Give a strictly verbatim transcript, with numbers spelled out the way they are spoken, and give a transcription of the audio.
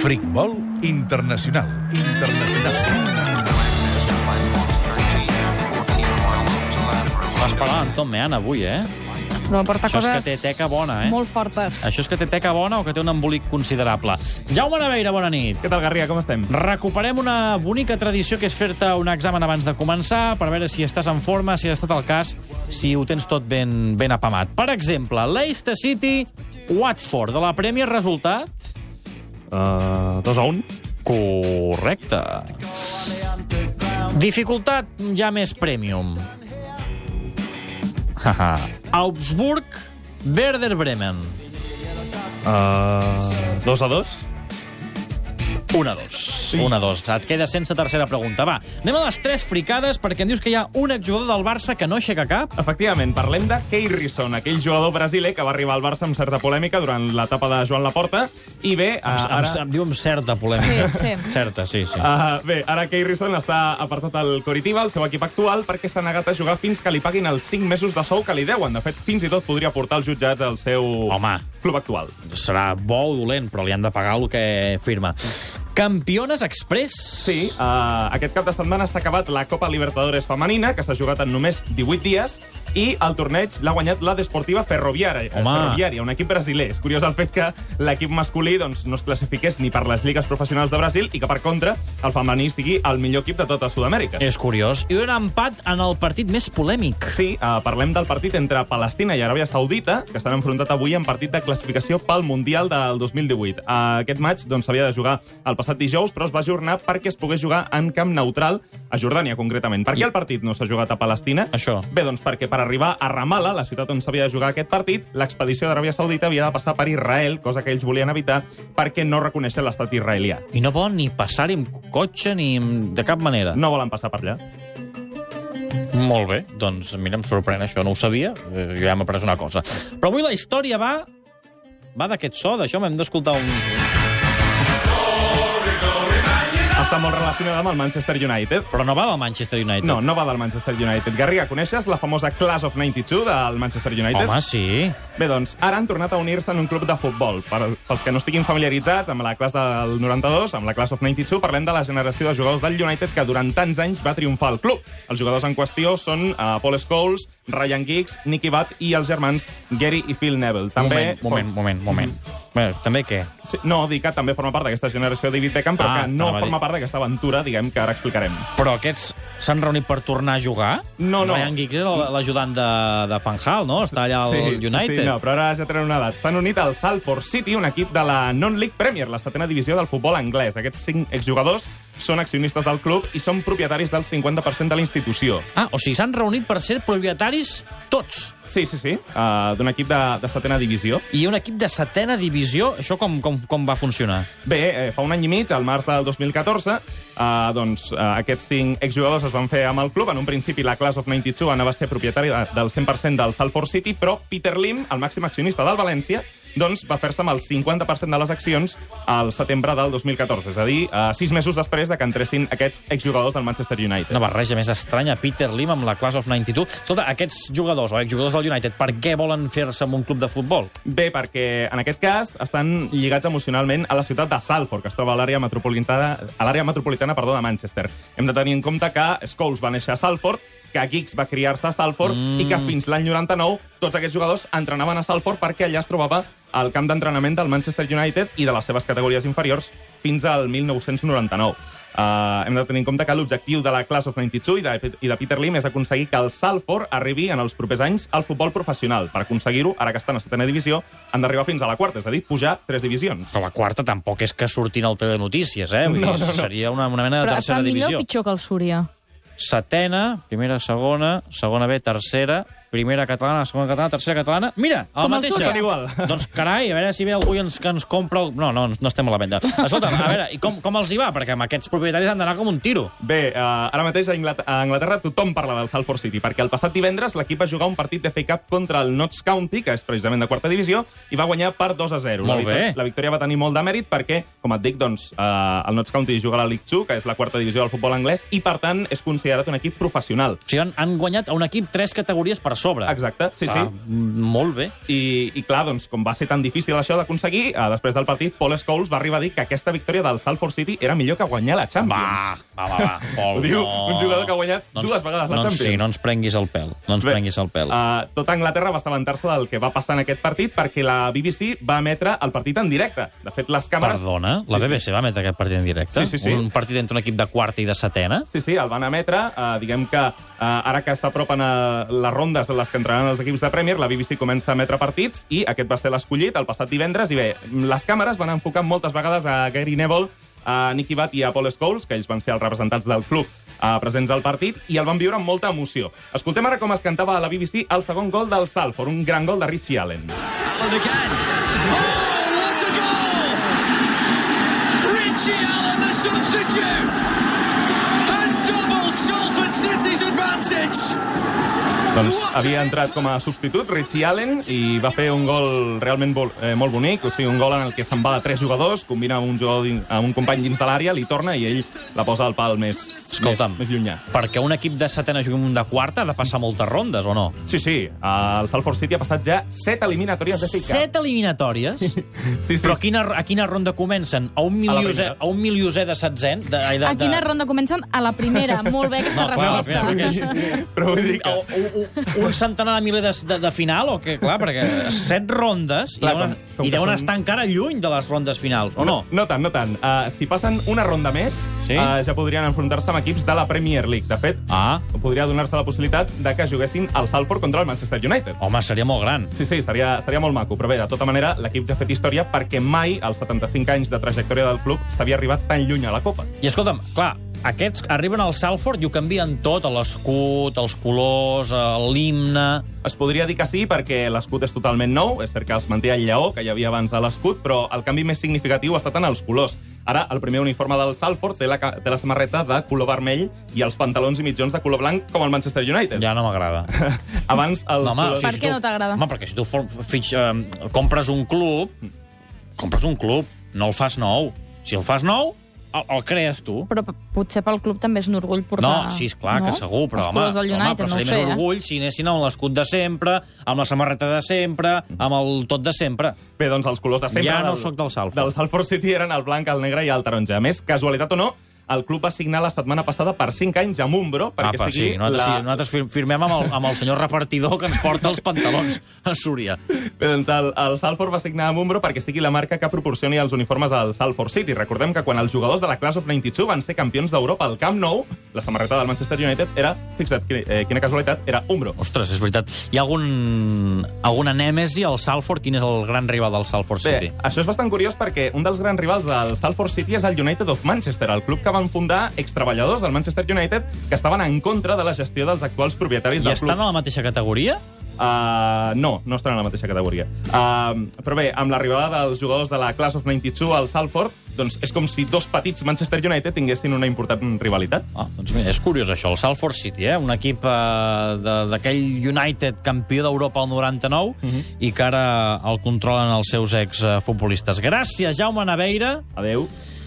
Futbol internacional. Internacional. Vas parlar amb Tom Meana avui, eh? Però porta Això és coses que té teca bona, eh? molt fortes. Això és que té teca bona o que té un embolic considerable. Jaume Naveira, bona nit. Què tal, Garriga? Com estem? Recuperem una bonica tradició que és fer-te un examen abans de començar per veure si estàs en forma, si ha estat el cas, si ho tens tot ben, ben apamat. Per exemple, Leicester City, Watford, de la Premier, resultat? Uh, dos a un. Correcte. Dificultat ja més premium. Haha. Augsburg, Werder Bremen. Uh, dos a dos. Un a dos. Un a dos. Et queda sense tercera pregunta. Va, anem a les tres fricades perquè em dius que hi ha un exjugador del Barça que no aixeca cap. Efectivament, parlem de Keirson, aquell jugador brasiler que va arribar al Barça amb certa polèmica durant l'etapa de Joan Laporta. I bé, uh, Em, ara... em, em diu amb certa polèmica. Sí, sí. Certa, sí, sí. Uh, bé, ara Keirson està apartat al Coritiba, el seu equip actual, perquè s'ha negat a jugar fins que li paguin els cinc mesos de sou que li deuen. De fet, fins i tot podria portar els jutjats al seu Home. club actual. Serà bo o dolent, però li han de pagar el que firma. Campiones Express. Sí, uh, aquest cap de setmana s'ha acabat la Copa Libertadores femenina, que s'ha jugat en només divuit dies, i el torneig l'ha guanyat la Desportiva Ferroviària, Home. Ferroviària, un equip brasiler. És curiós el fet que l'equip masculí doncs, no es classifiqués ni per les lligues professionals de Brasil i que, per contra, el femení sigui el millor equip de tota Sud-amèrica. És curiós. I un empat en el partit més polèmic. Sí, uh, parlem del partit entre Palestina i Aràbia Saudita, que estan enfrontat avui en partit de classificació pel Mundial del dos mil divuit. Uh, aquest match doncs, s'havia de jugar el passat dijous, però es va ajornar perquè es pogués jugar en camp neutral, a Jordània, concretament. Per què el partit no s'ha jugat a Palestina? Això. Bé, doncs perquè per arribar a Ramallah, la ciutat on s'havia de jugar aquest partit, l'expedició d'Aràbia Saudita havia de passar per Israel, cosa que ells volien evitar perquè no reconeixen l'estat israelià. I no poden ni passar-hi amb cotxe ni de cap manera. No volen passar per allà. Molt bé, doncs mira, em sorprèn això, no ho sabia, eh, jo ja m'he après una cosa. Però avui la història va va d'aquest so, d'això m'hem d'escoltar un... Està molt relacionada amb el Manchester United. Però no va del Manchester United. No, no va del Manchester United. Garriga, coneixes la famosa Class of noranta-dos del Manchester United? Home, sí. Bé, doncs, ara han tornat a unir-se en un club de futbol. Per, pels que no estiguin familiaritzats amb la classe del noranta-dos, amb la Class of noranta-dos, parlem de la generació de jugadors del United que durant tants anys va triomfar al club. Els jugadors en qüestió són uh, Paul Scholes, Ryan Giggs, Nicky Butt i els germans Gary i Phil Neville. També... Moment, moment, moment, moment. Bé, també què? Sí, no, dic que també forma part d'aquesta generació de David Beckham, però Ah, que no anava a dir. forma part d'aquesta aventura, diguem, que ara explicarem. Però aquests s'han reunit per tornar a jugar? No, no. Ryan Giggs era l'ajudant de, de Van Gaal, no? Està allà al Sí, United. sí, sí, no, però ara ja tenen una edat. S'han unit al Salford City, un equip de la Non-League Premier, la setena divisió del futbol anglès. Aquests cinc exjugadors són accionistes del club i són propietaris del cinquanta per cent de la institució. Ah, o sigui, s'han reunit per ser propietaris tots. Sí, sí, sí, uh, d'un equip de, de setena divisió. I un equip de setena divisió, això com, com, com va funcionar? Bé, eh, fa un any i mig, al març del dos mil catorze, eh, doncs, eh, aquests cinc exjugadors es van fer amb el club. En un principi, la Class of noranta-dos anava a ser propietari del cent per cent del Salford City, però Peter Lim, el màxim accionista del València, doncs va fer-se amb el cinquanta per cent de les accions al setembre del dos mil catorze, és a dir, eh, sis mesos després de que entressin aquests exjugadors del Manchester United. Una barreja més estranya, Peter Lim amb la Class of noranta-dos. Escolta, aquests jugadors o exjugadors del United, per què volen fer-se amb un club de futbol? Bé, perquè en aquest cas estan lligats emocionalment a la ciutat de Salford, que es troba a l'àrea metropolitana, a l'àrea metropolitana perdó, de Manchester. Hem de tenir en compte que Scholes va néixer a Salford, que Giggs va criar-se a Salford mm. i que fins l'any noranta-nou tots aquests jugadors entrenaven a Salford perquè allà es trobava el camp d'entrenament del Manchester United i de les seves categories inferiors fins al mil nou-cents noranta-nou. Uh, hem de tenir en compte que l'objectiu de la Class of noranta-dos i de, i de Peter Lim és aconseguir que el Salford arribi en els propers anys al futbol professional. Per aconseguir-ho, ara que estan a setena divisió, han d'arribar fins a la quarta, és a dir, pujar tres divisions. Però la quarta tampoc és que surtin al telenotícies, eh? Vull No, dir, no, no. seria una, una mena de Però tercera està divisió. millor o pitjor que el Súria? Setena, primera, segona, segona B, tercera, primera catalana, segona catalana, tercera catalana... Mira, a la Com el mateixa. Súria. Igual. Doncs, carai, a veure si ve algú i ens, que ens compra... El... No, no, no estem a la venda. Escolta'm, a veure, i com, com els hi va? Perquè amb aquests propietaris han d'anar com un tiro. Bé, uh, ara mateix a Anglaterra, a Anglaterra tothom parla del Salford City, perquè el passat divendres l'equip va jugar un partit de F A Cup contra el Notts County, que és precisament de quarta divisió, i va guanyar per dos a zero. Molt la victòria, bé. La victòria va tenir molt de mèrit perquè, com et dic, doncs, uh, el Notts County juga a la League dos, que és la quarta divisió del futbol anglès, i per tant és considerat un equip professional. O sigui, han, han guanyat a un equip tres categories per sobre. Exacte, sí, ah, sí. Molt bé. I, I clar, doncs, com va ser tan difícil això d'aconseguir, eh, després del partit, Paul Scholes va arribar a dir que aquesta victòria del Salford City era millor que guanyar la Champions. Va, va, va, va. Paul, Ho diu no. un jugador que ha guanyat no ens, dues vegades la no ens, Champions. Sí, no ens prenguis el pèl. No ens Bé, prenguis el pèl. Uh, tota Anglaterra va assabentar-se del que va passar en aquest partit perquè la B B C va emetre el partit en directe. De fet, les càmeres... Perdona? La Sí, B B C sí. va emetre aquest partit en directe? Sí, sí, sí. Un partit entre un equip de quarta i de setena? Sí, sí, el van emetre. Uh, diguem que uh, ara que s'apropen a les rondes en les que entraran els equips de Premier, la B B C comença a emetre partits i aquest va ser l'escollit el passat divendres. I bé, les càmeres van enfocar moltes vegades a Gary Neville, a Nicky Butt i a Paul Scholes, que ells van ser els representants del club uh, presents al partit, i el van viure amb molta emoció. Escoltem ara com es cantava a la B B C el segon gol del Salford, un gran gol de Richie Allen. Allen again. Oh, what a goal! Richie Allen, the substitute, has doubled Salford City's advantage. Doncs havia entrat com a substitut Richie Allen i va fer un gol realment vol, eh, molt bonic, o sigui, un gol en el que se'n va de tres jugadors, combina amb un, jugador din, amb un company dins de l'àrea, li torna i ell la posa al pal més, Escolta'm, més, més llunyà. perquè un equip de setena jugui amb un de quarta ha de passar moltes rondes, o no? Sí, sí, el Salford City ha passat ja set eliminatòries de F A Cup. Set eliminatòries? Sí, sí, Però a sí. quina, a quina ronda comencen? A un miliosè, primera. a un miliosè de setzent? De, de, de, A quina ronda comencen? A la primera. Molt bé, aquesta No, clar, resposta. clar, perquè- Però vull dir que... O, o, o, un centenar de miler de, de, de final, o què? Clar, perquè set rondes Clar, i deuen, com- com i que deuen són- estar encara lluny de les rondes finals, o no? No tant, no tant. Uh, si passen una ronda més, Sí? uh, ja podrien enfrontar-se amb equips de la Premier League. De fet, Ah, podria donar-se la possibilitat de que juguessin el Salford contra el Manchester United. home, seria molt gran. Sí, sí, seria, seria molt maco. Però bé, de tota manera, l'equip ja ha fet història perquè mai, als setanta-cinc anys de trajectòria del club, s'havia arribat tan lluny a la Copa. I escolta'm, clar, aquests arriben al Salford i ho canvien tot, l'escut, els colors, l'himne... Es podria dir que sí, perquè l'escut és totalment nou. És cert que es manté el lleó, que hi havia abans de l'escut, però el canvi més significatiu ha estat en els colors. Ara, el primer uniforme del Salford té la, ca- té la samarreta de color vermell i els pantalons i mitjons de color blanc, com el Manchester United. Ja no m'agrada. Abans, els No, home, colors... Per què no t'agrada? Home, perquè si tu for, fitx, eh, compres un club, compres un club, no el fas nou. Si el fas nou, el, el crees tu. Però p- potser pel club també és un orgull portar... No, sí, esclar, no? que segur, però, Els home, colors del home, United, però no ho seria sé, més eh? orgull si anessin amb l'escut de sempre, amb la samarreta de sempre, amb el tot de sempre. Bé, doncs els colors de sempre... Ja no sóc del Salford. Del Salford City eren el blanc, el negre i el taronja. A més, casualitat o no, el club va signar la setmana passada per cinc anys amb Umbro, perquè Apa, sigui sí, nosaltres, la... sí, nosaltres fir- firmem amb el, amb el senyor repartidor que ens porta els pantalons a Súria. Bé, doncs el, el Salford va signar amb Umbro perquè sigui la marca que proporcioni els uniformes al Salford City. Recordem que quan els jugadors de la Class of noranta-dos van ser campions d'Europa al Camp Nou, la samarreta del Manchester United era, fixa't, eh, quina casualitat, era Umbro. Ostres, és veritat. Hi ha algun, alguna nèmesi al Salford? Quin és el gran rival del Salford Bé, City? això és bastant curiós perquè un dels grans rivals del Salford City és el United of Manchester, el club que van fundar extreballadors del Manchester United que estaven en contra de la gestió dels actuals propietaris I del estan club. a la mateixa categoria? Uh, no, no estan en la mateixa categoria. Uh, però bé, amb l'arribada dels jugadors de la Class of noranta-dos al Salford, doncs és com si dos petits Manchester United tinguessin una important rivalitat. Ah, doncs mira, és curiós això, el Salford City, eh? Un equip eh, de- d'aquell United campió d'Europa al noranta-nou Mhm. i que ara el controlen els seus exfutbolistes. Gràcies, Jaume Naveira. Adeu.